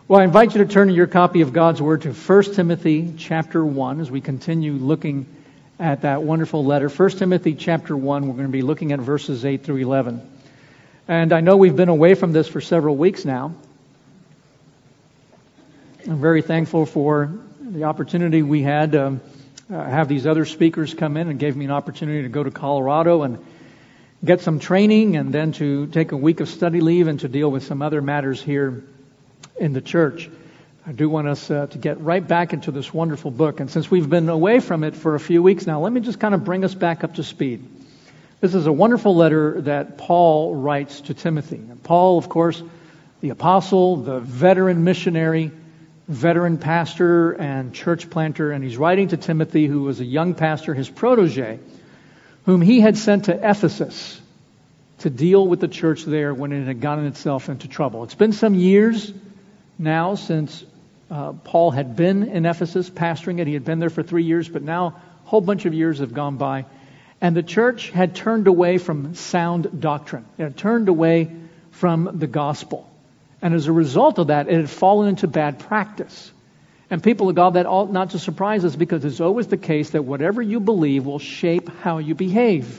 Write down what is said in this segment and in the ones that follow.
Well, I invite you to turn to your copy of God's Word to 1 Timothy chapter 1 as we continue looking at that wonderful letter. 1 Timothy chapter 1, we're going to be looking at verses 8 through 11. And I know we've been away from this for several weeks now. I'm very thankful for the opportunity we had to have these other speakers come in and gave me an opportunity to go to Colorado and get some training and then to take a week of study leave and to deal with some other matters here in the church. I do want us to get right back into this wonderful book. And since we've been away from it for a few weeks now, let me just kind of bring us back up to speed. This is a wonderful letter that Paul writes to Timothy. And Paul, of course, the apostle, the veteran missionary, veteran pastor and church planter, and he's writing to Timothy, who was a young pastor, his protege, whom he had sent to Ephesus to deal with the church there when it had gotten itself into trouble. It's been some years now since Paul had been in Ephesus pastoring it. He had been there for 3 years, but now a whole bunch of years have gone by. And the church had turned away from sound doctrine. It had turned away from the gospel. And as a result of that, it had fallen into bad practice. And people of God, that ought not to surprise us, because it's always the case that whatever you believe will shape how you behave.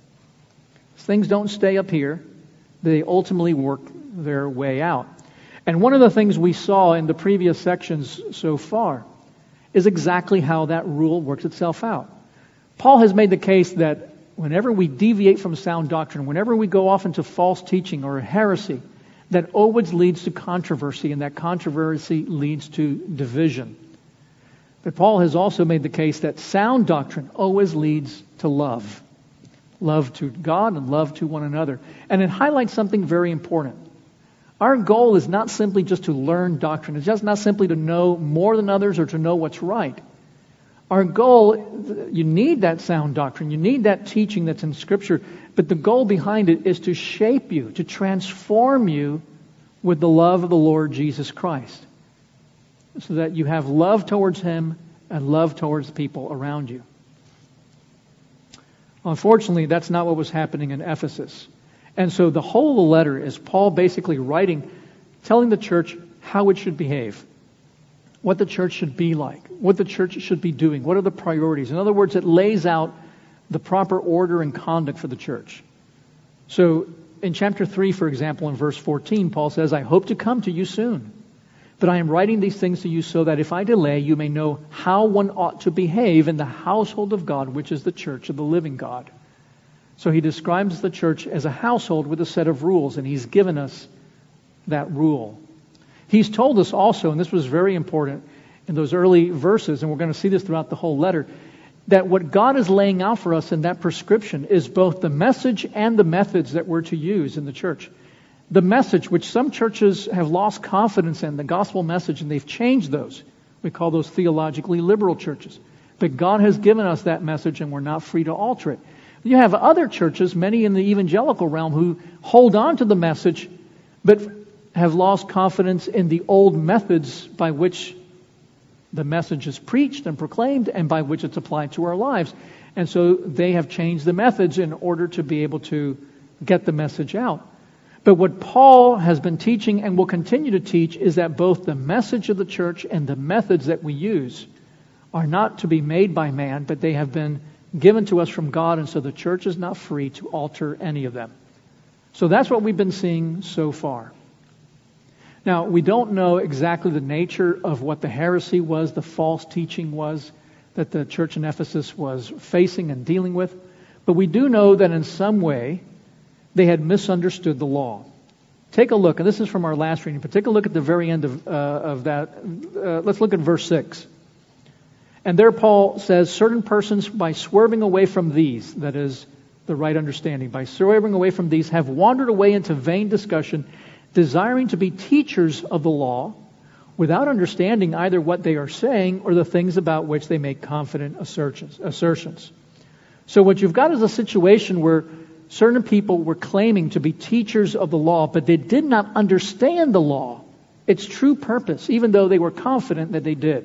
Things don't stay up here. They ultimately work their way out. And one of the things we saw in the previous sections so far is exactly how that rule works itself out. Paul has made the case that whenever we deviate from sound doctrine, whenever we go off into false teaching or heresy, that always leads to controversy, and that controversy leads to division. But Paul has also made the case that sound doctrine always leads to love. Love to God and love to one another. And it highlights something very important. Our goal is not simply just to learn doctrine. It's just not simply to know more than others or to know what's right. Our goal, you need that sound doctrine. You need that teaching that's in Scripture. But the goal behind it is to shape you, to transform you with the love of the Lord Jesus Christ, so that you have love towards Him and love towards the people around you. Unfortunately, that's not what was happening in Ephesus. And so the whole of the letter is Paul basically writing, telling the church how it should behave, what the church should be like, what the church should be doing, what are the priorities. In other words, it lays out the proper order and conduct for the church. So in chapter 3, for example, in verse 14, Paul says, I hope to come to you soon, but I am writing these things to you so that if I delay, you may know how one ought to behave in the household of God, which is the church of the living God. So he describes the church as a household with a set of rules, and he's given us that rule. He's told us also, and this was very important in those early verses, and we're going to see this throughout the whole letter, that what God is laying out for us in that prescription is both the message and the methods that we're to use in the church. The message, which some churches have lost confidence in, the gospel message, and they've changed those. We call those theologically liberal churches. But God has given us that message, and we're not free to alter it. You have other churches, many in the evangelical realm, who hold on to the message, but have lost confidence in the old methods by which the message is preached and proclaimed and by which it's applied to our lives. And so they have changed the methods in order to be able to get the message out. But what Paul has been teaching and will continue to teach is that both the message of the church and the methods that we use are not to be made by man, but they have been given to us from God, and so the church is not free to alter any of them. So that's what we've been seeing so far. Now, we don't know exactly the nature of what the heresy was, the false teaching was, that the church in Ephesus was facing and dealing with. But we do know that in some way they had misunderstood the law. Take a look, and this is from our last reading, but take a look at the very end of that. Let's look at verse 6. And there Paul says, certain persons, by swerving away from these, that is, the right understanding, by swerving away from these, have wandered away into vain discussion, desiring to be teachers of the law, without understanding either what they are saying or the things about which they make confident assertions. So what you've got is a situation where certain people were claiming to be teachers of the law, but they did not understand the law, its true purpose, even though they were confident that they did.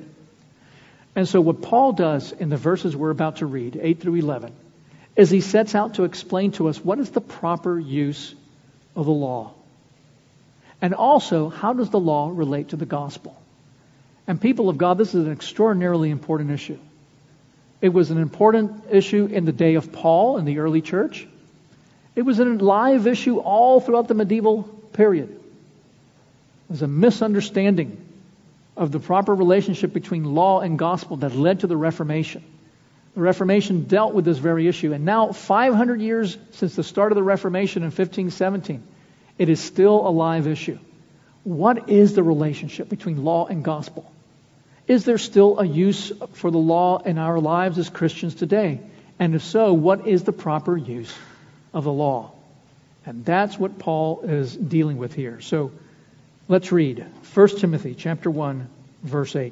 And so what Paul does in the verses we're about to read, 8 through 11, is he sets out to explain to us what is the proper use of the law. And also, how does the law relate to the gospel? And people of God, this is an extraordinarily important issue. It was an important issue in the day of Paul in the early church. It was a live issue all throughout the medieval period. It was a misunderstanding of the proper relationship between law and gospel that led to the Reformation. The Reformation dealt with this very issue. And now, 500 years since the start of the Reformation in 1517, it is still a live issue. What is the relationship between law and gospel? Is there still a use for the law in our lives as Christians today? And if so, what is the proper use of the law? And that's what Paul is dealing with here. So let's read 1 Timothy chapter 1, verse 8.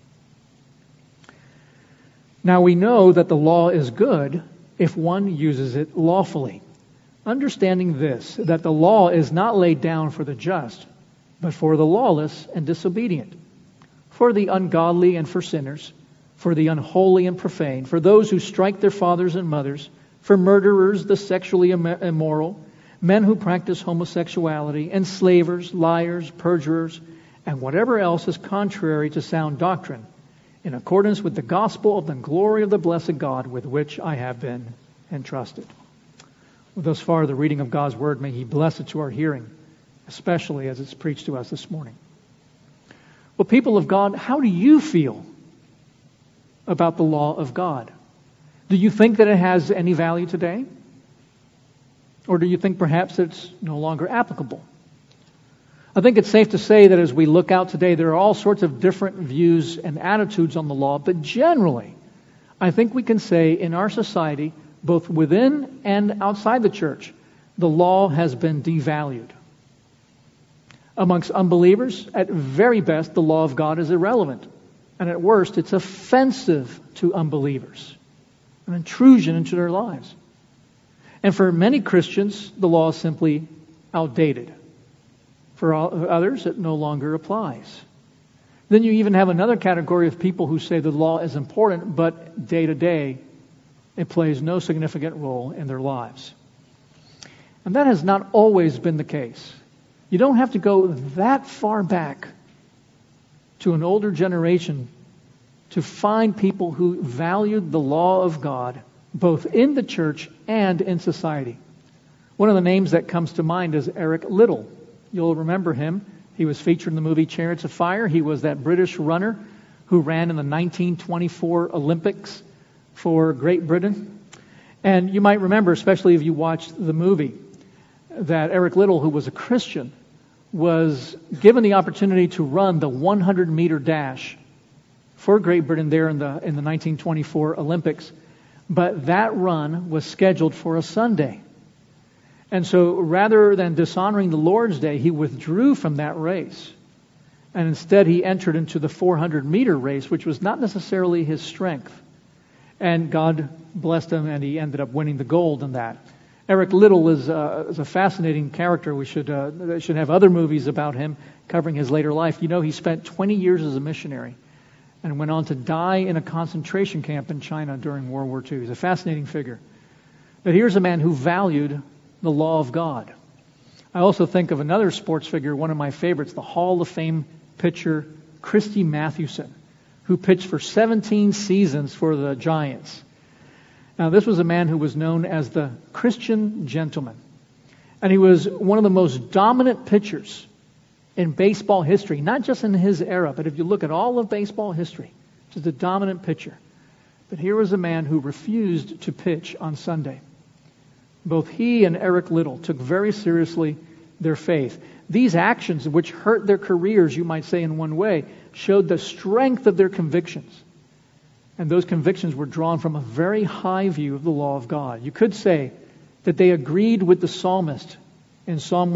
Now we know that the law is good if one uses it lawfully, understanding this, that the law is not laid down for the just, but for the lawless and disobedient, for the ungodly and for sinners, for the unholy and profane, for those who strike their fathers and mothers, for murderers, the sexually immoral, men who practice homosexuality, enslavers, liars, perjurers, and whatever else is contrary to sound doctrine, in accordance with the gospel of the glory of the blessed God with which I have been entrusted. Well, thus far, the reading of God's Word, may He bless it to our hearing, especially as it's preached to us this morning. Well, people of God, how do you feel about the law of God? Do you think that it has any value today? Or do you think perhaps it's no longer applicable? I think it's safe to say that as we look out today, there are all sorts of different views and attitudes on the law, but generally, I think we can say in our society, both within and outside the church, the law has been devalued. Amongst unbelievers, at very best, the law of God is irrelevant. And at worst, it's offensive to unbelievers, an intrusion into their lives. And for many Christians, the law is simply outdated. For others, it no longer applies. Then you even have another category of people who say the law is important, but day to day, it plays no significant role in their lives. And that has not always been the case. You don't have to go that far back to an older generation to find people who valued the law of God both in the church and in society. One of the names that comes to mind is Eric Liddell. You'll remember him. He was featured in the movie Chariots of Fire. He was that British runner who ran in the 1924 Olympics for Great Britain. And you might remember, especially if you watched the movie, that Eric Liddell, who was a Christian, was given the opportunity to run the 100-meter dash for Great Britain there in the 1924 Olympics. But that run was scheduled for a Sunday. And so rather than dishonoring the Lord's Day, he withdrew from that race. And instead he entered into the 400-meter race, which was not necessarily his strength. And God blessed him, and he ended up winning the gold in that. Eric Liddell is a fascinating character. We should have other movies about him covering his later life. You know, he spent 20 years as a missionary and went on to die in a concentration camp in China during World War II. He's a fascinating figure. But here's a man who valued the law of God. I also think of another sports figure, one of my favorites, the Hall of Fame pitcher, Christy Mathewson, who pitched for 17 seasons for the Giants. Now, this was a man who was known as the Christian gentleman. And he was one of the most dominant pitchers in baseball history, not just in his era, but if you look at all of baseball history, just a dominant pitcher. But here was a man who refused to pitch on Sunday. Both he and Eric Liddell took very seriously their faith. These actions, which hurt their careers, you might say in one way, showed the strength of their convictions. And those convictions were drawn from a very high view of the law of God. You could say that they agreed with the psalmist in Psalm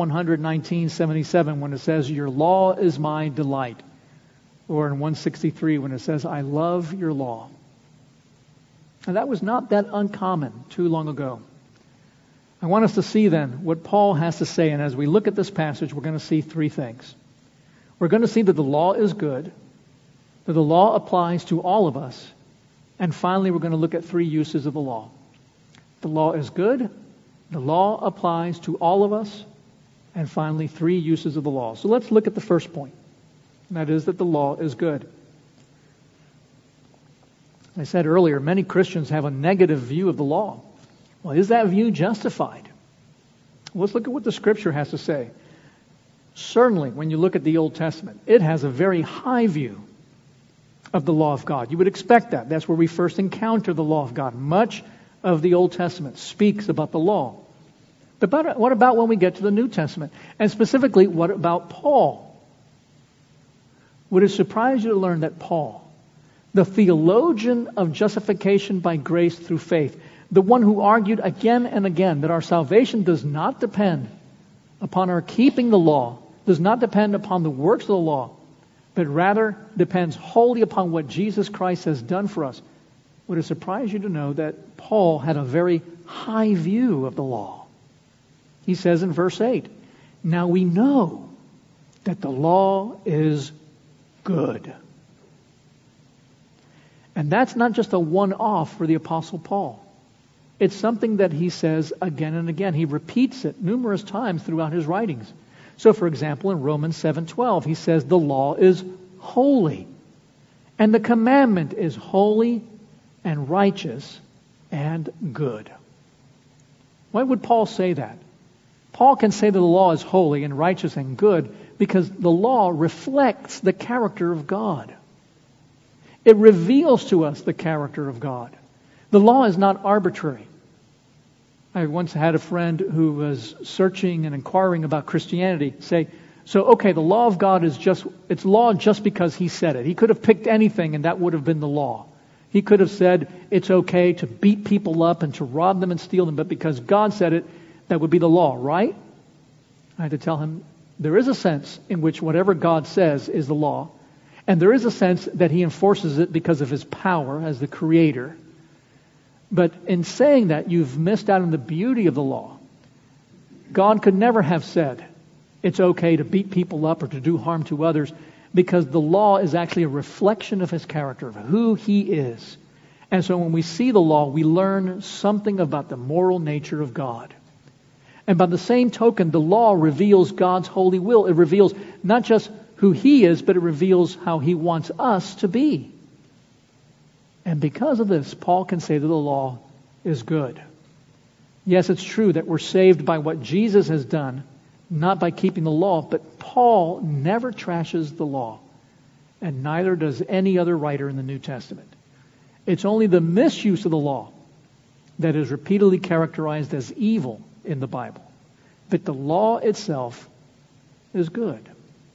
119:77 when it says, "Your law is my delight." Or in 163 when it says, "I love your law." And that was not that uncommon too long ago. I want us to see then what Paul has to say. And as we look at this passage, we're going to see three things. We're going to see that the law is good, that the law applies to all of us, and finally we're going to look at three uses of the law. The law is good, the law applies to all of us, And finally, 3 uses of the law. So let's look at the first point. And that is that the law is good. I said earlier, many Christians have a negative view of the law. Well, is that view justified? Let's look at what the Scripture has to say. Certainly, when you look at the Old Testament, it has a very high view of the law of God. You would expect that. That's where we first encounter the law of God. Much of the Old Testament speaks about the law. But what about when we get to the New Testament? And specifically, what about Paul? Would it surprise you to learn that Paul, the theologian of justification by grace through faith, the one who argued again and again that our salvation does not depend upon our keeping the law, does not depend upon the works of the law, but rather depends wholly upon what Jesus Christ has done for us, would it surprise you to know that Paul had a very high view of the law? He says in verse 8, "Now we know that the law is good." And that's not just a one-off for the Apostle Paul. It's something that he says again and again. He repeats it numerous times throughout his writings. So, for example, in Romans 7:12, he says the law is holy, and the commandment is holy and righteous and good. Why would Paul say that? Paul can say that the law is holy and righteous and good because the law reflects the character of God. It reveals to us the character of God. The law is not arbitrary. I once had a friend who was searching and inquiring about Christianity say, the law of God it's law just because he said it. He could have picked anything and that would have been the law. He could have said it's okay to beat people up and to rob them and steal them, but because God said it, that would be the law, right? I had to tell him there is a sense in which whatever God says is the law, and there is a sense that he enforces it because of his power as the creator. But in saying that, you've missed out on the beauty of the law. God could never have said it's okay to beat people up or to do harm to others, because the law is actually a reflection of his character, of who he is. And so when we see the law, we learn something about the moral nature of God. And by the same token, the law reveals God's holy will. It reveals not just who he is, but it reveals how he wants us to be. And because of this, Paul can say that the law is good. Yes, it's true that we're saved by what Jesus has done, not by keeping the law, but Paul never trashes the law, and neither does any other writer in the New Testament. It's only the misuse of the law that is repeatedly characterized as evil in the Bible. But the law itself is good.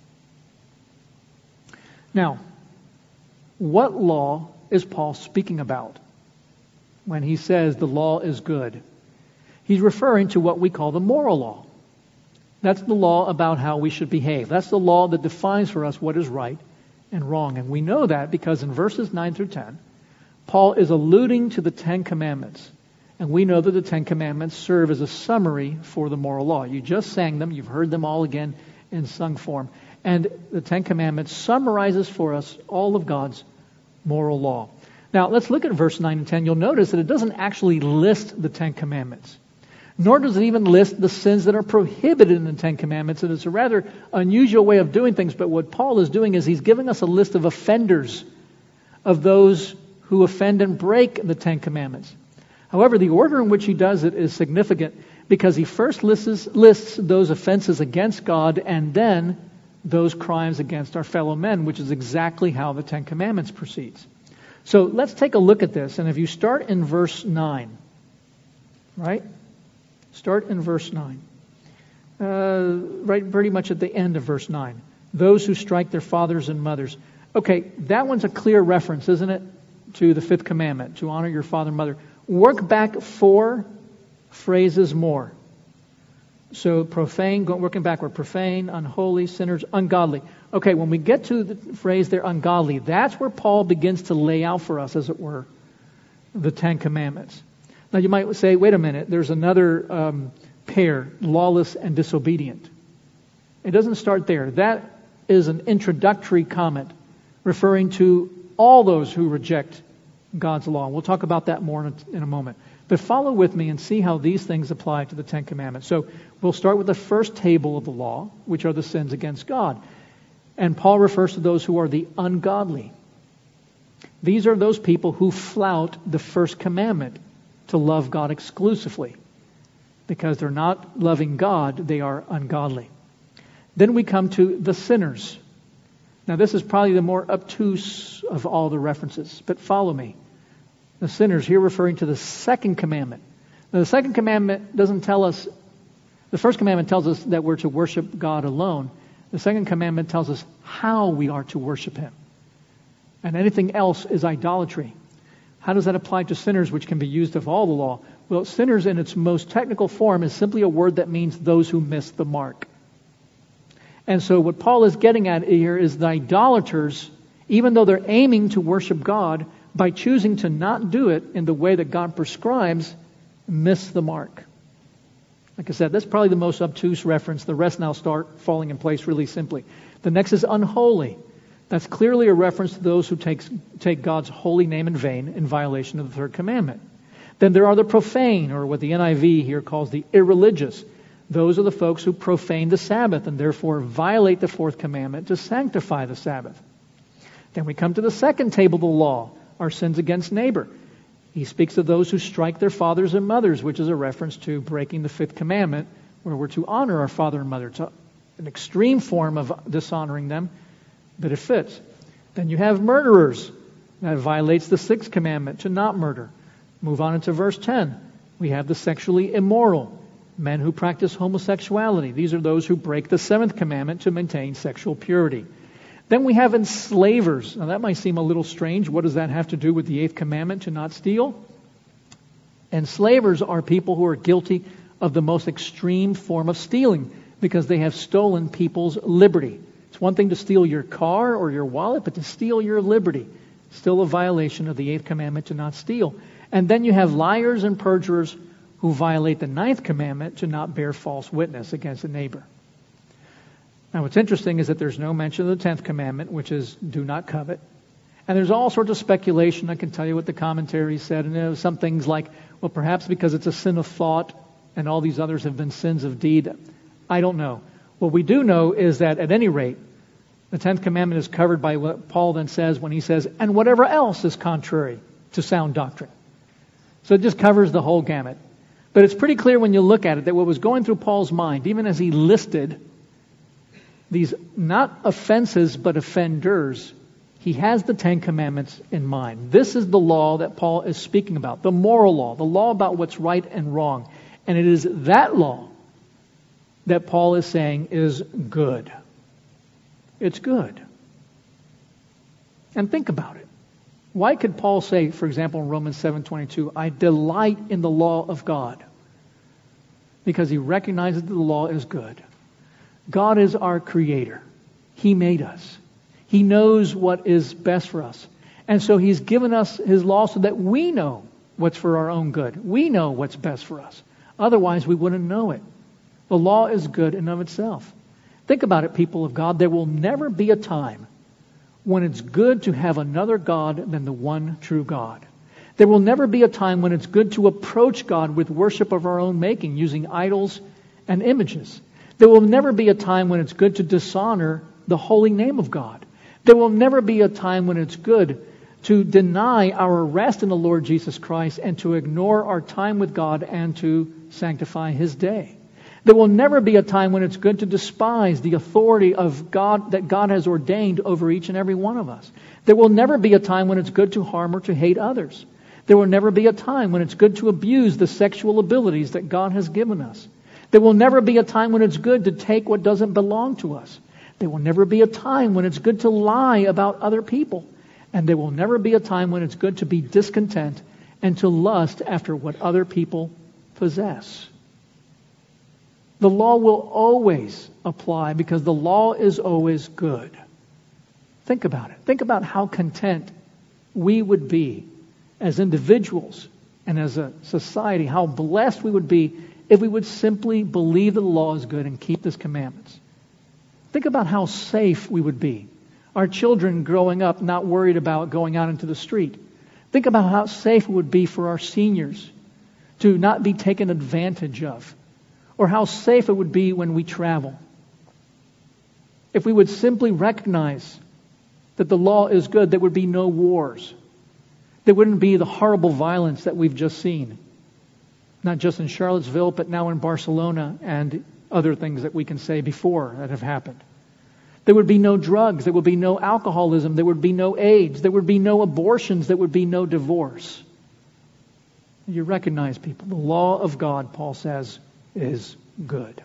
Now, what law is Paul speaking about when he says the law is good? He's referring to what we call the moral law. That's the law about how we should behave. That's the law that defines for us what is right and wrong. And we know that because in verses 9 through 10, Paul is alluding to the 10 Commandments. And we know that the 10 Commandments serve as a summary for the moral law. You just sang them. You've heard them all again in sung form. And the 10 Commandments summarizes for us all of God's moral law. Now, let's look at verse 9 and 10. You'll notice that it doesn't actually list the 10 Commandments. Nor does it even list the sins that are prohibited in the 10 Commandments. And it's a rather unusual way of doing things. But what Paul is doing is he's giving us a list of offenders, of those who offend and break the 10 Commandments. However, the order in which he does it is significant because he first lists those offenses against God and then those crimes against our fellow men, which is exactly how the 10 Commandments proceeds. So let's take a look at this. And if you start in verse 9, right? Start in verse 9. Right pretty much at the end of verse 9. Those who strike their fathers and mothers. Okay, that one's a clear reference, isn't it? To the 5th commandment, to honor your father and mother. Work back 4 phrases more. So profane, working backward, profane, unholy, sinners, ungodly. Okay, when we get to the phrase they're ungodly, that's where Paul begins to lay out for us, as it were, the 10 Commandments. Now you might say, wait a minute, there's another pair, lawless and disobedient. It doesn't start there. That is an introductory comment referring to all those who reject God's law. We'll talk about that more in a moment. But follow with me and see how these things apply to the Ten Commandments. So we'll start with the first table of the law, which are the sins against God. And Paul refers to those who are the ungodly. These are those people who flout the first commandment to love God exclusively. Because they're not loving God, they are ungodly. Then we come to the sinners. Now this is probably the more obtuse of all the references, but follow me. The sinners, here referring to the second commandment. Now the second commandment doesn't tell us, the first commandment tells us that we're to worship God alone. The second commandment tells us how we are to worship Him. And anything else is idolatry. How does that apply to sinners, which can be used of all the law? Well, sinners in its most technical form is simply a word that means those who miss the mark. And so what Paul is getting at here is the idolaters, even though they're aiming to worship God, by choosing to not do it in the way that God prescribes, miss the mark. Like I said, that's probably the most obtuse reference. The rest now start falling in place really simply. The next is unholy. That's clearly a reference to those who take God's holy name in vain in violation of the third commandment. Then there are the profane, or what the NIV here calls the irreligious. Those are the folks who profane the Sabbath and therefore violate the fourth commandment to sanctify the Sabbath. Then we come to the second table of the law, our sins against neighbor. He speaks of those who strike their fathers and mothers, which is a reference to breaking the fifth commandment, where we're to honor our father and mother. It's an extreme form of dishonoring them, but it fits. Then you have murderers. That violates the sixth commandment, to not murder. Move on into verse 10. We have the sexually immoral, men who practice homosexuality. These are those who break the seventh commandment to maintain sexual purity. Then we have enslavers. Now that might seem a little strange. What does that have to do with the eighth commandment, to not steal? Enslavers are people who are guilty of the most extreme form of stealing because they have stolen people's liberty. It's one thing to steal your car or your wallet, but to steal your liberty, still a violation of the eighth commandment, to not steal. And then you have liars and perjurers who violate the ninth commandment, to not bear false witness against a neighbor. Now what's interesting is that there's no mention of the 10th commandment, which is do not covet. And there's all sorts of speculation. I can tell you what the commentaries said. And some things like, well, perhaps because it's a sin of thought and all these others have been sins of deed. I don't know. What we do know is that at any rate, the 10th commandment is covered by what Paul then says when he says, and whatever else is contrary to sound doctrine. So it just covers the whole gamut. But it's pretty clear when you look at it that what was going through Paul's mind, even as he listed these not offenses but offenders, he has the Ten Commandments in mind. This is the law that Paul is speaking about, the moral law, the law about what's right and wrong. And it is that law that Paul is saying is good. It's good. And think about it. Why could Paul say, for example, in Romans 7:22, I delight in the law of God? Because he recognizes that the law is good. God is our creator. He made us. He knows what is best for us. And so he's given us his law so that we know what's for our own good. We know what's best for us. Otherwise, we wouldn't know it. The law is good in of itself. Think about it, people of God. There will never be a time when it's good to have another God than the one true God. There will never be a time when it's good to approach God with worship of our own making, using idols and images. There will never be a time when it's good to dishonor the holy name of God. There will never be a time when it's good to deny our rest in the Lord Jesus Christ and to ignore our time with God and to sanctify His day. There will never be a time when it's good to despise the authority of God that God has ordained over each and every one of us. There will never be a time when it's good to harm or to hate others. There will never be a time when it's good to abuse the sexual abilities that God has given us. There will never be a time when it's good to take what doesn't belong to us. There will never be a time when it's good to lie about other people. And there will never be a time when it's good to be discontent and to lust after what other people possess. The law will always apply because the law is always good. Think about it. Think about how content we would be as individuals and as a society, how blessed we would be if we would simply believe that the law is good and keep His commandments. Think about how safe we would be. Our children growing up not worried about going out into the street. Think about how safe it would be for our seniors to not be taken advantage of, or how safe it would be when we travel. If we would simply recognize that the law is good, there would be no wars. There wouldn't be the horrible violence that we've just seen. Not just in Charlottesville, but now in Barcelona and other things that we can say before that have happened. There would be no drugs. There would be no alcoholism. There would be no AIDS. There would be no abortions. There would be no divorce. You recognize, people, the law of God, Paul says, is good.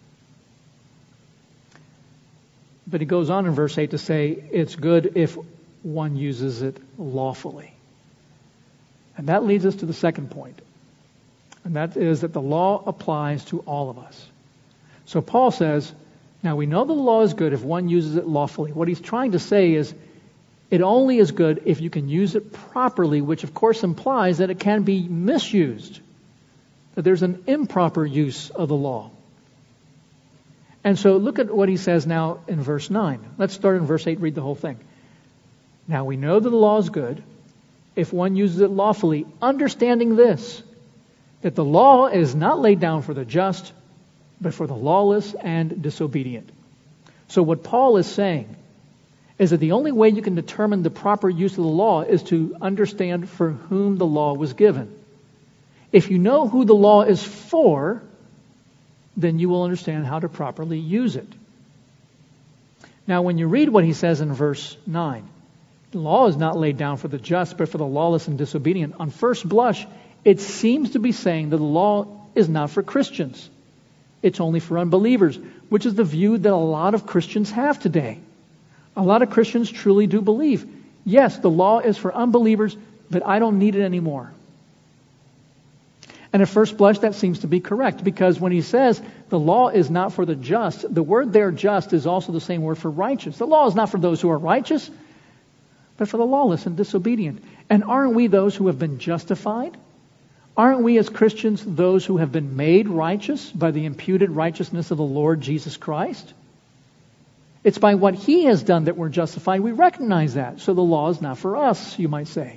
But he goes on in verse 8 to say it's good if one uses it lawfully. And that leads us to the second point. And that is that the law applies to all of us. So Paul says, now we know the law is good if one uses it lawfully. What he's trying to say is it only is good if you can use it properly, which of course implies that it can be misused, that there's an improper use of the law. And so look at what he says now in verse 9. Let's start in verse 8, read the whole thing. Now we know that the law is good if one uses it lawfully, understanding this, that the law is not laid down for the just, but for the lawless and disobedient. So what Paul is saying is that the only way you can determine the proper use of the law is to understand for whom the law was given. If you know who the law is for, then you will understand how to properly use it. Now, when you read what he says in verse 9, the law is not laid down for the just, but for the lawless and disobedient. On first blush, it seems to be saying that the law is not for Christians. It's only for unbelievers, which is the view that a lot of Christians have today. A lot of Christians truly do believe, yes, the law is for unbelievers, but I don't need it anymore. And at first blush, that seems to be correct, because when he says the law is not for the just, the word there, just, is also the same word for righteous. The law is not for those who are righteous, but for the lawless and disobedient. And aren't we those who have been justified? Aren't we as Christians those who have been made righteous by the imputed righteousness of the Lord Jesus Christ? It's by what He has done that we're justified. We recognize that. So the law is not for us, you might say.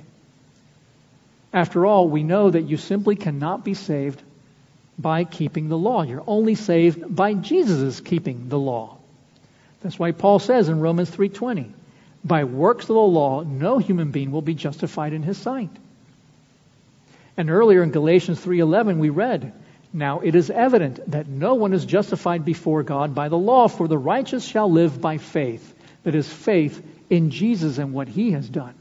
After all, we know that you simply cannot be saved by keeping the law. You're only saved by Jesus' keeping the law. That's why Paul says in Romans 3:20, by works of the law, no human being will be justified in his sight. And earlier in Galatians 3:11 we read, now it is evident that no one is justified before God by the law, for the righteous shall live by faith. That is, faith in Jesus and what He has done.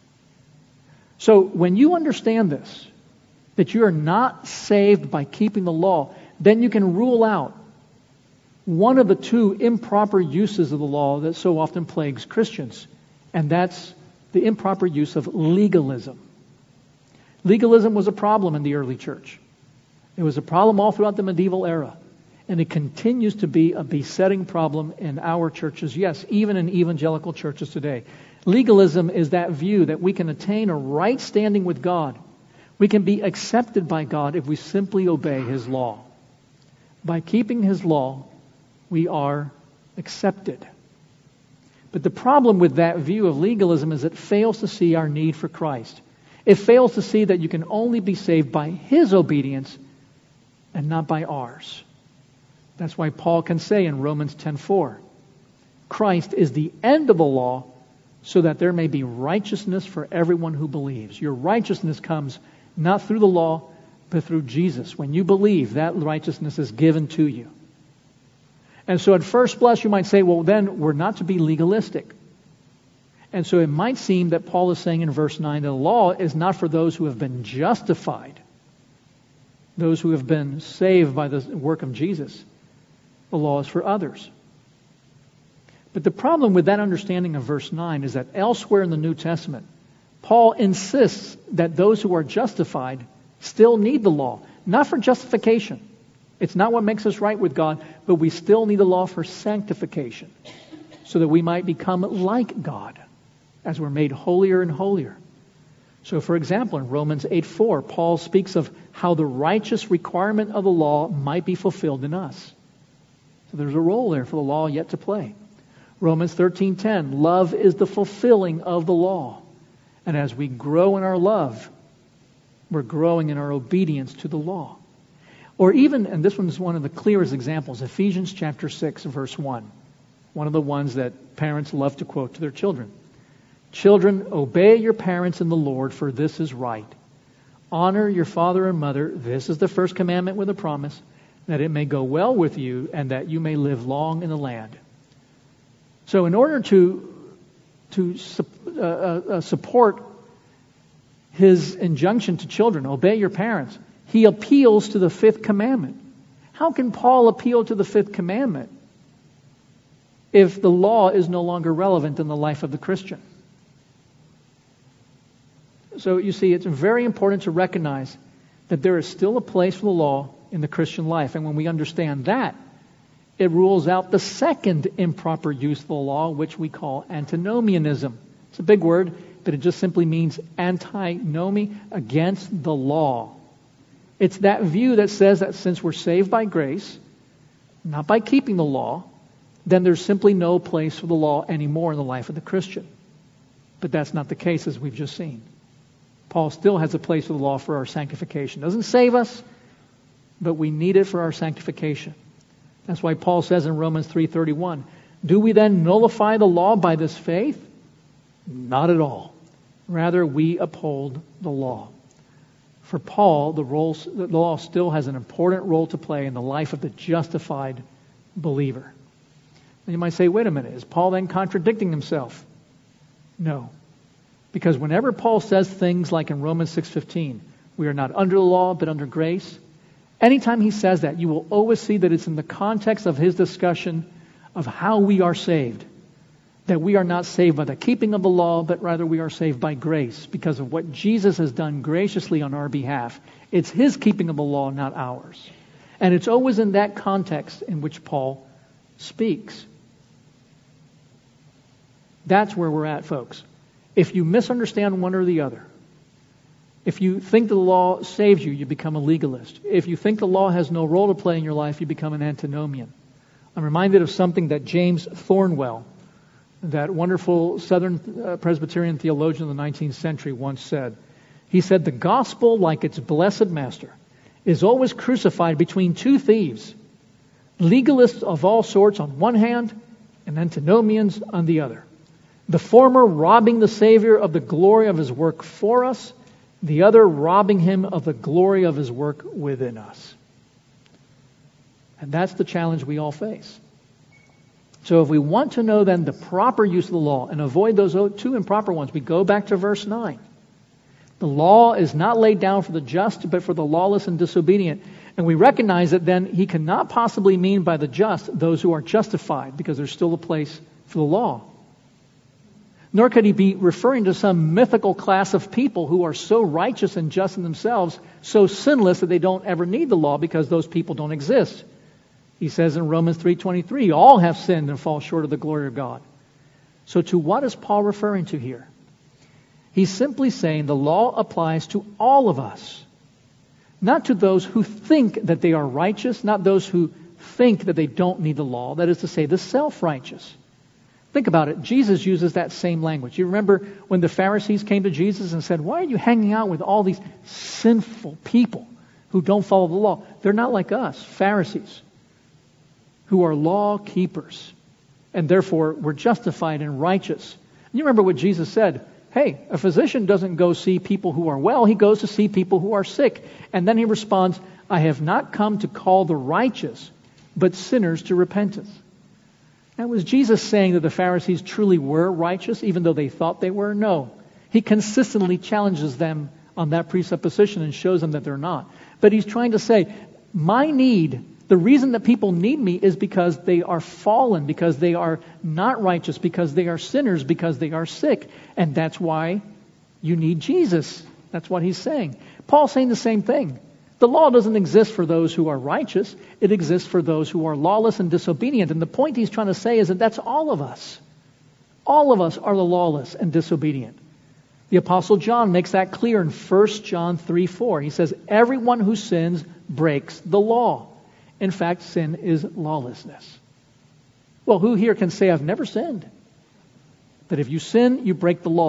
So when you understand this, that you are not saved by keeping the law, then you can rule out one of the two improper uses of the law that so often plagues Christians, and that's the improper use of legalism. Legalism was a problem in the early church. It was a problem all throughout the medieval era. And it continues to be a besetting problem in our churches, yes, even in evangelical churches today. Legalism is that view that we can attain a right standing with God. We can be accepted by God if we simply obey His law. By keeping His law, we are accepted. But the problem with that view of legalism is it fails to see our need for Christ. It fails to see that you can only be saved by His obedience and not by ours. That's why Paul can say in Romans 10:4, Christ is the end of the law so that there may be righteousness for everyone who believes. Your righteousness comes not through the law, but through Jesus. When you believe, that righteousness is given to you. And so at first blush you might say, well, then we're not to be legalistic. And so it might seem that Paul is saying in verse 9 that the law is not for those who have been justified, those who have been saved by the work of Jesus. The law is for others. But the problem with that understanding of verse 9 is that elsewhere in the New Testament, Paul insists that those who are justified still need the law, not for justification. It's not what makes us right with God, but we still need the law for sanctification, so that we might become like God as we're made holier and holier. So, for example, in Romans 8:4, Paul speaks of how the righteous requirement of the law might be fulfilled in us. So there's a role there for the law yet to play. Romans 13:10, love is the fulfilling of the law. And as we grow in our love, We're growing in our obedience to the law. Or even, and this one's one of the clearest examples, Ephesians chapter 6, verse 1. One of the ones that parents love to quote to their children. Children, obey your parents in the Lord, for this is right. Honor your father and mother. This is the first commandment with a promise, that it may go well with you and that you may live long in the land. So in order to support his injunction to children, obey your parents, he appeals to the fifth commandment. How can Paul appeal to the fifth commandment if the law is no longer relevant in the life of the Christian? So you see, it's very important to recognize that there is still a place for the law in the Christian life. And when we understand that, it rules out the second improper use of the law, which we call antinomianism. It's a big word, but it just simply means antinomy, against the law. It's that view that says that since we're saved by grace, not by keeping the law, then there's simply no place for the law anymore in the life of the Christian. But that's not the case, as we've just seen. Paul still has a place for the law for our sanctification. Doesn't save us, but we need it for our sanctification. That's why Paul says in Romans 3:31, do we then nullify the law by this faith? Not at all. Rather, we uphold the law. For Paul, the law still has an important role to play in the life of the justified believer. And you might say, wait a minute, is Paul then contradicting himself? No. Because whenever Paul says things like in Romans 6:15, we are not under the law but under grace, anytime he says that, you will always see that it's in the context of his discussion of how we are saved. That we are not saved by the keeping of the law, but rather we are saved by grace because of what Jesus has done graciously on our behalf. It's his keeping of the law, not ours. And it's always in that context in which Paul speaks. That's where we're at, folks. If you misunderstand one or the other, if you think the law saves you, you become a legalist. If you think the law has no role to play in your life, you become an antinomian. I'm reminded of something that James Thornwell, that wonderful Southern Presbyterian theologian of the 19th century, once said. He said, the gospel, like its blessed master, is always crucified between two thieves, legalists of all sorts on one hand and antinomians on the other. The former robbing the Savior of the glory of his work for us, the other robbing him of the glory of his work within us. And that's the challenge we all face. So if we want to know then the proper use of the law and avoid those two improper ones, we go back to verse 9. The law is not laid down for the just, but for the lawless and disobedient. And we recognize that then he cannot possibly mean by the just those who are justified, because there's still a place for the law. Nor could he be referring to some mythical class of people who are so righteous and just in themselves, so sinless that they don't ever need the law because those people don't exist. He says in Romans 3:23, all have sinned and fall short of the glory of God. So to what is Paul referring to here? He's simply saying the law applies to all of us. Not to those who think that they are righteous, not those who think that they don't need the law. That is to say, the self-righteous. Think about it. Jesus uses that same language. You remember when the Pharisees came to Jesus and said, why are you hanging out with all these sinful people who don't follow the law? They're not like us, Pharisees, who are law keepers, and therefore we're justified and righteous. And you remember what Jesus said. Hey, a physician doesn't go see people who are well. He goes to see people who are sick. And then he responds, I have not come to call the righteous, but sinners to repentance. Now, was Jesus saying that the Pharisees truly were righteous, even though they thought they were? No. He consistently challenges them on that presupposition and shows them that they're not. But he's trying to say, my need, the reason that people need me is because they are fallen, because they are not righteous, because they are sinners, because they are sick. And that's why you need Jesus. That's what he's saying. Paul's saying the same thing. The law doesn't exist for those who are righteous. It exists for those who are lawless and disobedient. And the point he's trying to say is that that's all of us. All of us are the lawless and disobedient. The Apostle John makes that clear in 1 John 3:4. He says, everyone who sins breaks the law. In fact, sin is lawlessness. Well, who here can say, I've never sinned? But if you sin, you break the law.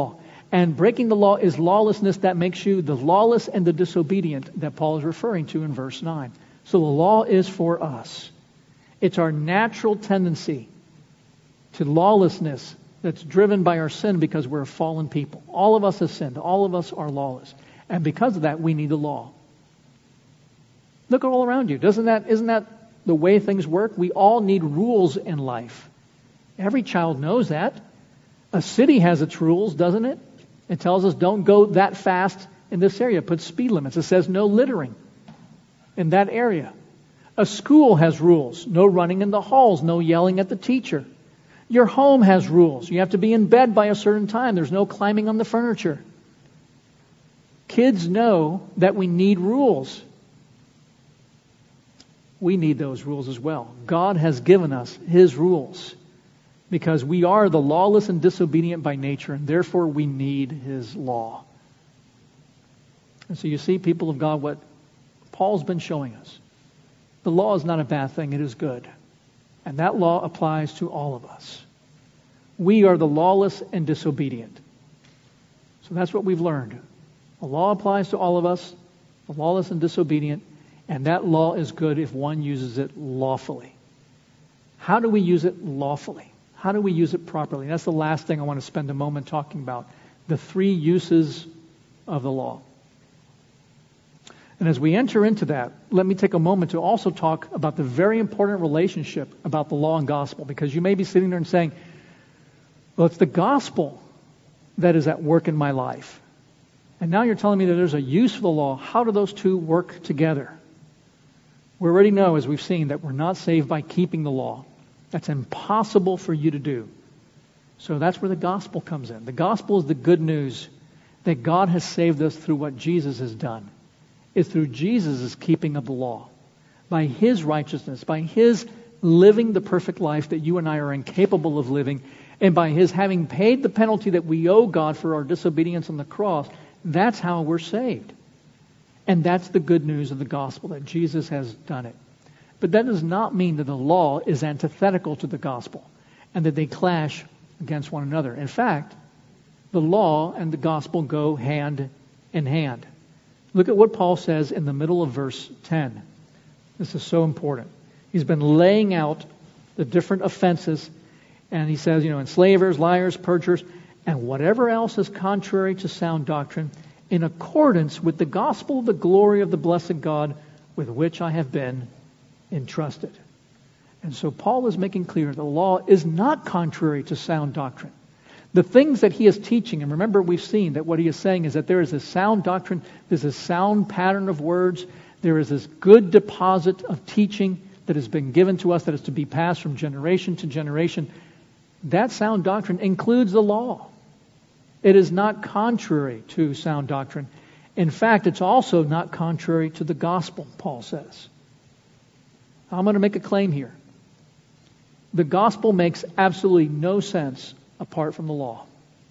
And breaking the law is lawlessness. That makes you the lawless and the disobedient that Paul is referring to in verse 9. So the law is for us. It's our natural tendency to lawlessness that's driven by our sin because we're a fallen people. All of us have sinned. All of us are lawless. And because of that, we need the law. Look all around you. Isn't that the way things work? We all need rules in life. Every child knows that. A city has its rules, doesn't it? It tells us don't go that fast in this area. It puts speed limits. It says no littering in that area. A school has rules. No running in the halls. No yelling at the teacher. Your home has rules. You have to be in bed by a certain time. There's no climbing on the furniture. Kids know that we need rules. We need those rules as well. God has given us His rules because we are the lawless and disobedient by nature, and therefore we need His law. And so you see, people of God, what Paul's been showing us. The law is not a bad thing. It is good. And that law applies to all of us. We are the lawless and disobedient. So that's what we've learned. The law applies to all of us, the lawless and disobedient, and that law is good if one uses it lawfully. How do we use it lawfully? How do we use it properly? That's the last thing I want to spend a moment talking about. The three uses of the law. And as we enter into that, let me take a moment to also talk about the very important relationship about the law and gospel. Because you may be sitting there and saying, well, it's the gospel that is at work in my life. And now you're telling me that there's a use for the law. How do those two work together? We already know, as we've seen, that we're not saved by keeping the law. That's impossible for you to do. So that's where the gospel comes in. The gospel is the good news that God has saved us through what Jesus has done. It's through Jesus' keeping of the law. By His righteousness, by His living the perfect life that you and I are incapable of living, and by His having paid the penalty that we owe God for our disobedience on the cross, that's how we're saved. And that's the good news of the gospel, that Jesus has done it. But that does not mean that the law is antithetical to the gospel and that they clash against one another. In fact, the law and the gospel go hand in hand. Look at what Paul says in the middle of verse 10. This is so important. He's been laying out the different offenses, and he says, enslavers, liars, perjurers, and whatever else is contrary to sound doctrine, in accordance with the gospel of the glory of the blessed God with which I have been entrusted. And so Paul is making clear the law is not contrary to sound doctrine. The things that he is teaching, and remember we've seen that what he is saying is that there is a sound doctrine, there's a sound pattern of words, there is this good deposit of teaching that has been given to us that is to be passed from generation to generation. That sound doctrine includes the law. It is not contrary to sound doctrine. In fact, it's also not contrary to the gospel, Paul says. I'm going to make a claim here. The gospel makes absolutely no sense apart from the law.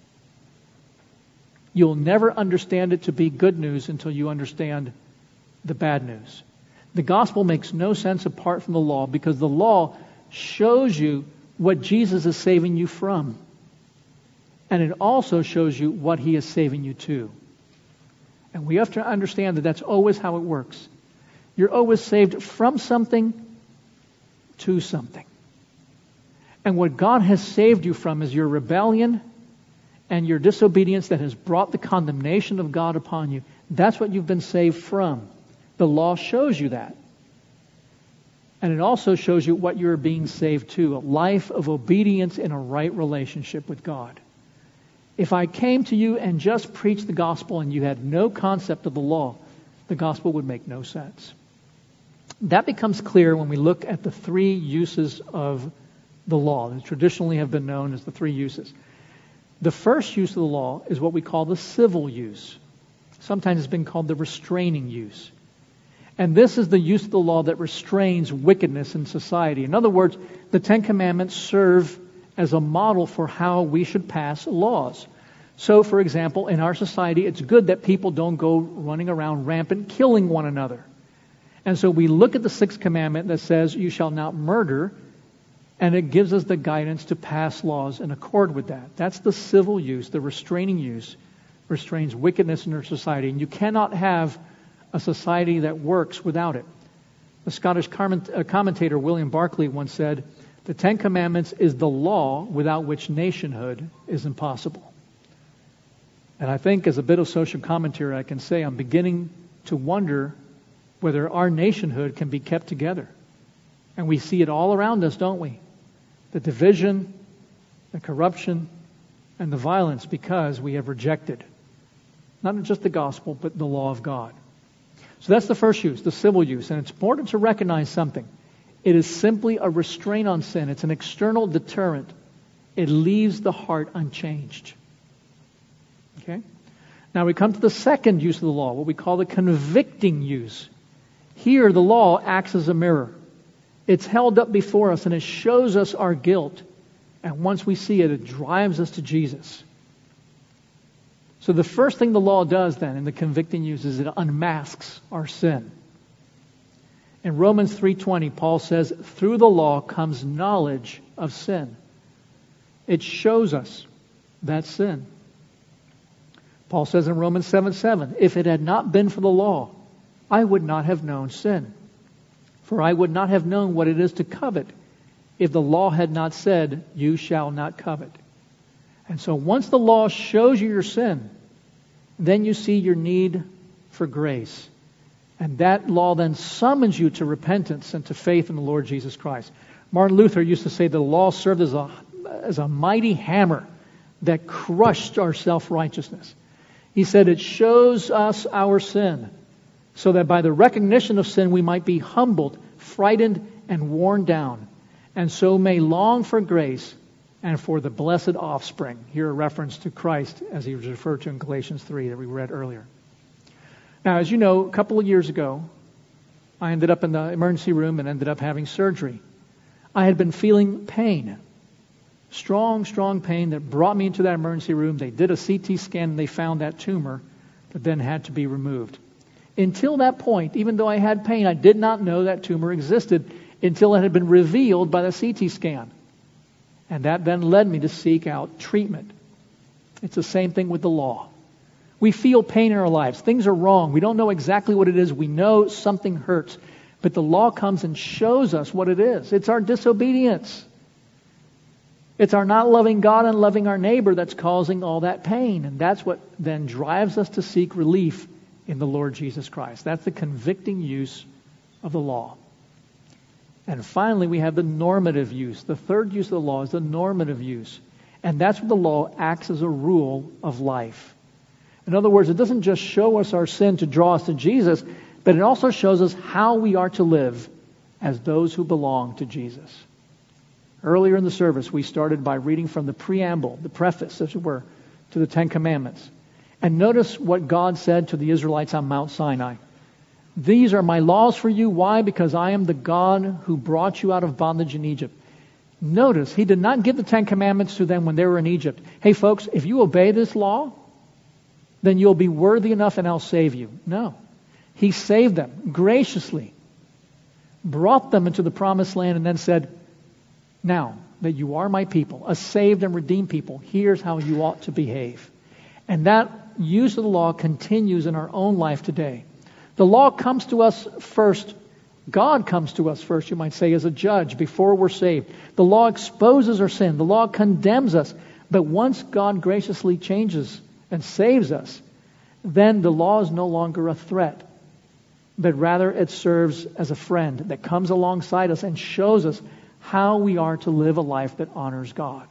You'll never understand it to be good news until you understand the bad news. The gospel makes no sense apart from the law because the law shows you what Jesus is saving you from. And it also shows you what He is saving you to. And we have to understand that that's always how it works. You're always saved from something to something. And what God has saved you from is your rebellion and your disobedience that has brought the condemnation of God upon you. That's what you've been saved from. The law shows you that. And it also shows you what you're being saved to, a life of obedience in a right relationship with God. If I came to you and just preached the gospel and you had no concept of the law, the gospel would make no sense. That becomes clear when we look at the three uses of the law that traditionally have been known as the three uses. The first use of the law is what we call the civil use. Sometimes it's been called the restraining use. And this is the use of the law that restrains wickedness in society. In other words, the Ten Commandments serve as a model for how we should pass laws. So, for example, in our society, it's good that people don't go running around rampant killing one another. And so we look at the sixth commandment that says, you shall not murder, and it gives us the guidance to pass laws in accord with that. That's the civil use, the restraining use restrains wickedness in our society. And you cannot have a society that works without it. The Scottish commentator William Barclay once said, "The Ten Commandments is the law without which nationhood is impossible." And I think as a bit of social commentary, I can say I'm beginning to wonder whether our nationhood can be kept together. And we see it all around us, don't we? The division, the corruption, and the violence because we have rejected not just the gospel, but the law of God. So that's the first use, the civil use. And it's important to recognize something. It is simply a restraint on sin. It's an external deterrent. It leaves the heart unchanged. Okay? Now we come to the second use of the law, what we call the convicting use. Here the law acts as a mirror. It's held up before us and it shows us our guilt. And once we see it, it drives us to Jesus. So the first thing the law does then in the convicting use is it unmasks our sin. In Romans 3:20, Paul says, through the law comes knowledge of sin. It shows us that sin. Paul says in Romans 7:7, if it had not been for the law, I would not have known sin. For I would not have known what it is to covet if the law had not said, you shall not covet. And so once the law shows you your sin, then you see your need for grace. And that law then summons you to repentance and to faith in the Lord Jesus Christ. Martin Luther used to say the law served as a mighty hammer that crushed our self-righteousness. He said it shows us our sin so that by the recognition of sin we might be humbled, frightened, and worn down, and so may long for grace and for the blessed offspring. Here a reference to Christ as he was referred to in Galatians 3 that we read earlier. Now, as you know, a couple of years ago, I ended up in the emergency room and ended up having surgery. I had been feeling pain, strong pain that brought me into that emergency room. They did a CT scan and they found that tumor that then had to be removed. Until that point, even though I had pain, I did not know that tumor existed until it had been revealed by the CT scan. And that then led me to seek out treatment. It's the same thing with the law. We feel pain in our lives. Things are wrong. We don't know exactly what it is. We know something hurts. But the law comes and shows us what it is. It's our disobedience. It's our not loving God and loving our neighbor that's causing all that pain. And that's what then drives us to seek relief in the Lord Jesus Christ. That's the convicting use of the law. And finally, we have the normative use. The third use of the law is the normative use. And that's where the law acts as a rule of life. In other words, it doesn't just show us our sin to draw us to Jesus, but it also shows us how we are to live as those who belong to Jesus. Earlier in the service, we started by reading from the preamble, the preface, as it were, to the Ten Commandments. And notice what God said to the Israelites on Mount Sinai. These are my laws for you. Why? Because I am the God who brought you out of bondage in Egypt. Notice, he did not give the Ten Commandments to them when they were in Egypt. Hey folks, if you obey this law, then you'll be worthy enough and I'll save you. No. He saved them graciously, brought them into the promised land, and then said, now that you are my people, a saved and redeemed people, here's how you ought to behave. And that use of the law continues in our own life today. The law comes to us first. God comes to us first, you might say, as a judge before we're saved. The law exposes our sin. The law condemns us. But once God graciously changes and saves us, then the law is no longer a threat, but rather it serves as a friend that comes alongside us and shows us how we are to live a life that honors God.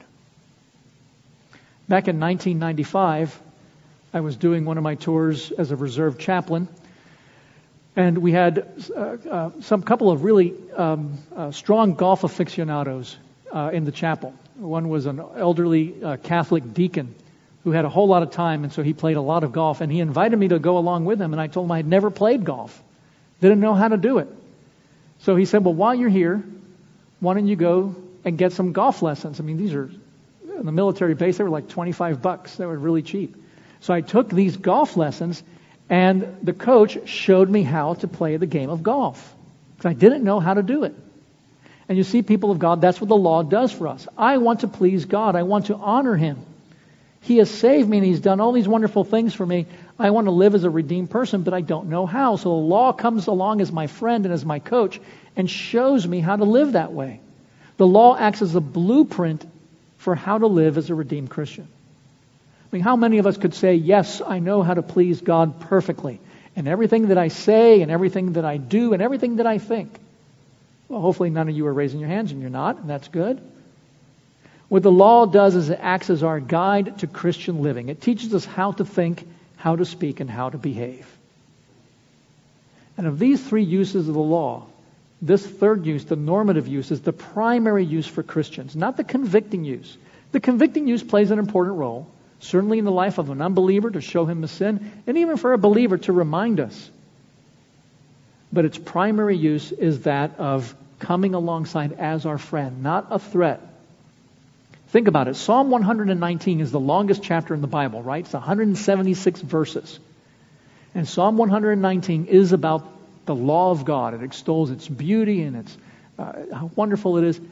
Back in 1995, I was doing one of my tours as a reserve chaplain, and we had some couple of really strong golf aficionados in the chapel. One was an elderly Catholic deacon who had a whole lot of time, and so he played a lot of golf, and he invited me to go along with him, and I told him I had never played golf, didn't know how to do it. So he said, well, while you're here, why don't you go and get some golf lessons? I mean, these are, in the military base, they were like $25. They were really cheap. So I took these golf lessons, and the coach showed me how to play the game of golf, because I didn't know how to do it. And you see, people of God, that's what the law does for us. I want to please God. I want to honor Him. He has saved me and He's done all these wonderful things for me. I want to live as a redeemed person, but I don't know how. So the law comes along as my friend and as my coach and shows me how to live that way. The law acts as a blueprint for how to live as a redeemed Christian. I mean, how many of us could say, yes, I know how to please God perfectly, and everything that I say and everything that I do and everything that I think? Well, hopefully none of you are raising your hands, and you're not, and that's good. What the law does is it acts as our guide to Christian living. It teaches us how to think, how to speak, and how to behave. And of these three uses of the law, this third use, the normative use, is the primary use for Christians, not the convicting use. The convicting use plays an important role, certainly in the life of an unbeliever to show him the sin, and even for a believer to remind us. But its primary use is that of coming alongside as our friend, not a threat. Think about it. Psalm 119 is the longest chapter in the Bible, right? It's 176 verses. And Psalm 119 is about the law of God. It extols its beauty and its how wonderful it is.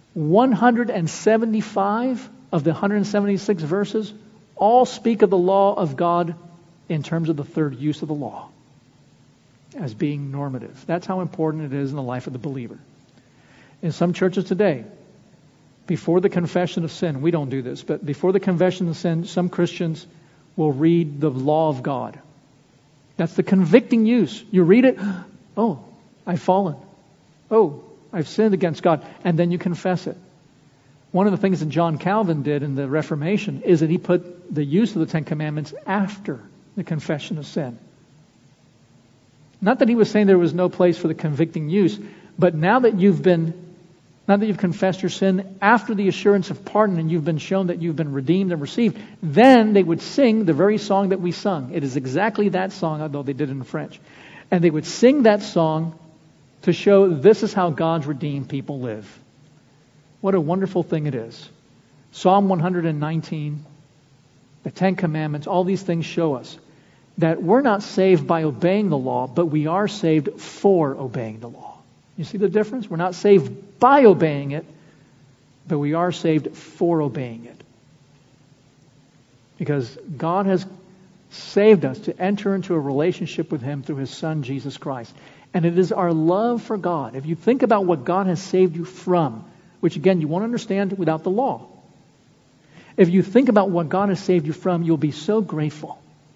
175 of the 176 verses all speak of the law of God in terms of the third use of the law as being normative. That's how important it is in the life of the believer. In some churches today, before the confession of sin, we don't do this, but before the confession of sin, some Christians will read the law of God. That's the convicting use. You read it, oh, I've fallen. Oh, I've sinned against God. And then you confess it. One of the things that John Calvin did in the Reformation is that he put the use of the Ten Commandments after the confession of sin. Not that he was saying there was no place for the convicting use, but now that you've confessed your sin, after the assurance of pardon and you've been shown that you've been redeemed and received, then they would sing the very song that we sung. It is exactly that song, although they did it in French. And they would sing that song to show this is how God's redeemed people live. What a wonderful thing it is. Psalm 119, the Ten Commandments, all these things show us that we're not saved by obeying the law, but we are saved for obeying the law. You see the difference? We're not saved by obeying it, but we are saved for obeying it. Because God has saved us to enter into a relationship with Him through His Son, Jesus Christ. And it is our love for God. If you think about what God has saved you from, which again you won't understand without the law. If you think about what God has saved you from, you'll be so grateful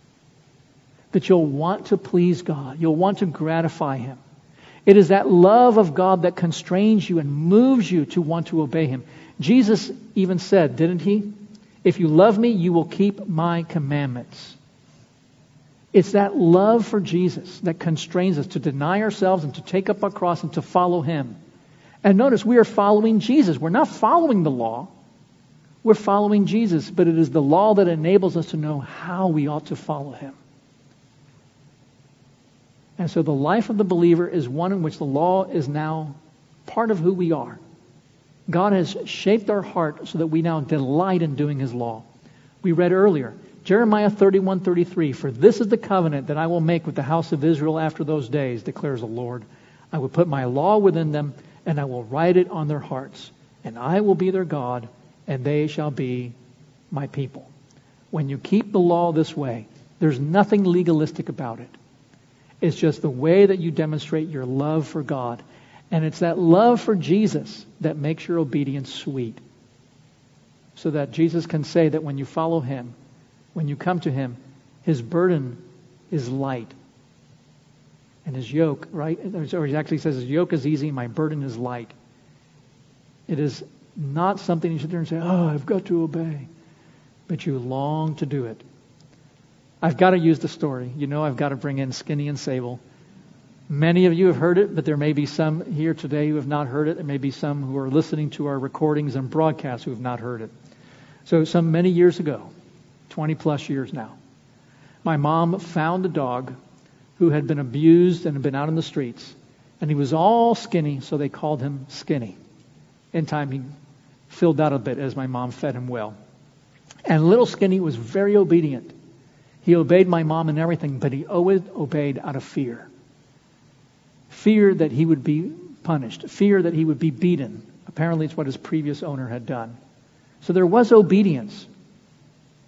that you'll want to please God. You'll want to gratify Him. It is that love of God that constrains you and moves you to want to obey Him. Jesus even said, didn't He? If you love me, you will keep my commandments. It's that love for Jesus that constrains us to deny ourselves and to take up our cross and to follow Him. And notice, we are following Jesus. We're not following the law. We're following Jesus, but it is the law that enables us to know how we ought to follow Him. And so the life of the believer is one in which the law is now part of who we are. God has shaped our heart so that we now delight in doing His law. We read earlier, Jeremiah 31:33, for this is the covenant that I will make with the house of Israel after those days, declares the Lord. I will put my law within them, and I will write it on their hearts. And I will be their God, and they shall be my people. When you keep the law this way, there's nothing legalistic about it. It's just the way that you demonstrate your love for God. And it's that love for Jesus that makes your obedience sweet. So that Jesus can say that when you follow Him, when you come to Him, His burden is light. And His yoke, right? Or He actually says, His yoke is easy, my burden is light. It is not something you sit there and say, oh, I've got to obey. But you long to do it. I've got to use the story. You know I've got to bring in Skinny and Sable. Many of you have heard it, but there may be some here today who have not heard it. There may be some who are listening to our recordings and broadcasts who have not heard it. So many years ago, 20 plus years now, my mom found a dog who had been abused and had been out in the streets. And he was all skinny, so they called him Skinny. In time, he filled out a bit as my mom fed him well. And little Skinny was very obedient. He obeyed my mom in everything, but he always obeyed out of fear. Fear that he would be punished. Fear that he would be beaten. Apparently it's what his previous owner had done. So there was obedience.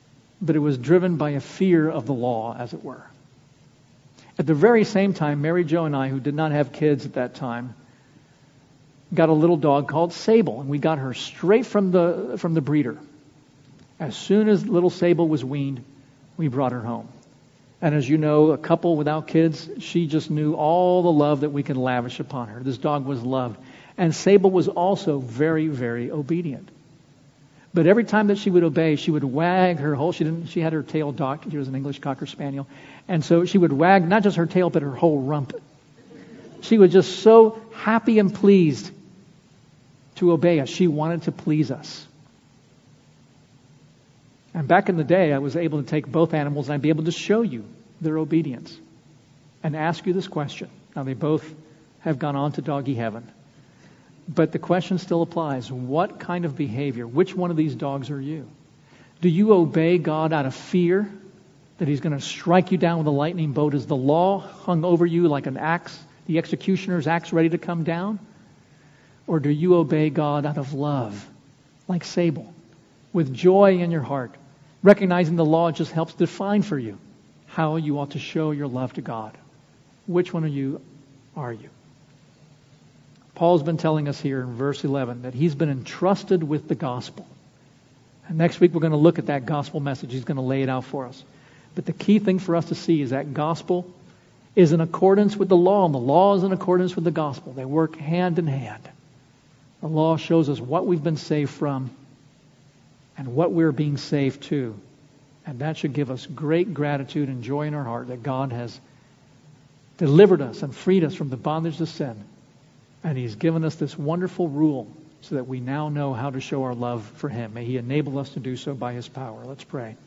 but it was driven by a fear of the law, as it were. At the very same time, Mary Jo and I, who did not have kids at that time, got a little dog called Sable, and we got her straight from the breeder. As soon as little Sable was weaned, we brought her home. And as you know, a couple without kids, she just knew all the love that we could lavish upon her. This dog was loved. And Sable was also very, very obedient. But every time that she would obey, she would wag her whole, she had her tail docked. She was an English Cocker Spaniel. And so she would wag not just her tail, but her whole rump. She was just so happy and pleased to obey us. She wanted to please us. And back in the day, I was able to take both animals and I'd be able to show you their obedience and ask you this question. Now, they both have gone on to doggy heaven. But the question still applies. What kind of behavior, which one of these dogs are you? Do you obey God out of fear that He's going to strike you down with a lightning bolt? Is the law hung over you like an axe, the executioner's axe ready to come down? Or do you obey God out of love, like Sable, with joy in your heart, recognizing the law just helps define for you how you ought to show your love to God? Which one of you are you? Paul's been telling us here in verse 11 that he's been entrusted with the gospel. And next week we're going to look at that gospel message. He's going to lay it out for us. But the key thing for us to see is that gospel is in accordance with the law, and the law is in accordance with the gospel. They work hand in hand. The law shows us what we've been saved from and what we're being saved to. And that should give us great gratitude and joy in our heart that God has delivered us and freed us from the bondage of sin. And He's given us this wonderful rule so that we now know how to show our love for Him. May He enable us to do so by His power. Let's pray.